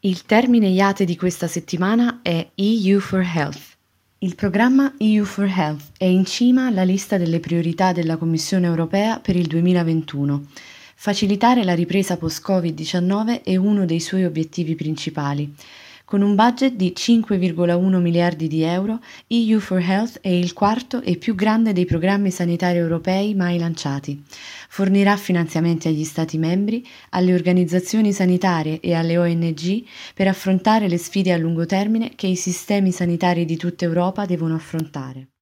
Il termine IATE di questa settimana è EU for Health. Il programma EU for Health è in cima alla lista delle priorità della Commissione europea per il 2021. Facilitare la ripresa post-Covid-19 è uno dei suoi obiettivi principali. Con un budget di 5,1 miliardi di euro, EU for Health è il quarto e più grande dei programmi sanitari europei mai lanciati. Fornirà finanziamenti agli Stati membri, alle organizzazioni sanitarie e alle ONG per affrontare le sfide a lungo termine che i sistemi sanitari di tutta Europa devono affrontare.